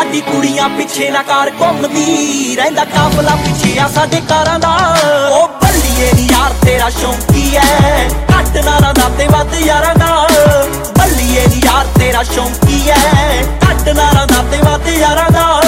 ਸਾਡੀ ਕੁੜੀਆਂ ਪਿੱਛੇ ਨਾ ਕਾਰ ਘੁੰਮਦੀ, ਰਹਿੰਦਾ ਕਾਫਲਾ ਪਿੱਛੇ ਆ ਸਾਡੇ ਕਾਰਾਂ ਦਾ। ਉਹ ਬੱਲੀਏ ਨੀ ਯਾਰ ਤੇਰਾ ਸ਼ੌਂਕੀ ਐ, ਘੱਟ ਨਾਰਾਂ ਦਾ ਤੇ ਵੱਧ ਯਾਰਾਂ ਦਾ। ਬੱਲੀਏ ਨੀ ਯਾਰ ਤੇਰਾ ਸ਼ੌਂਕੀ ਐ, ਘੱਟ ਨਾਰਾਂ ਦਾ ਤੇ ਵੱਧ ਯਾਰਾਂ ਦਾ।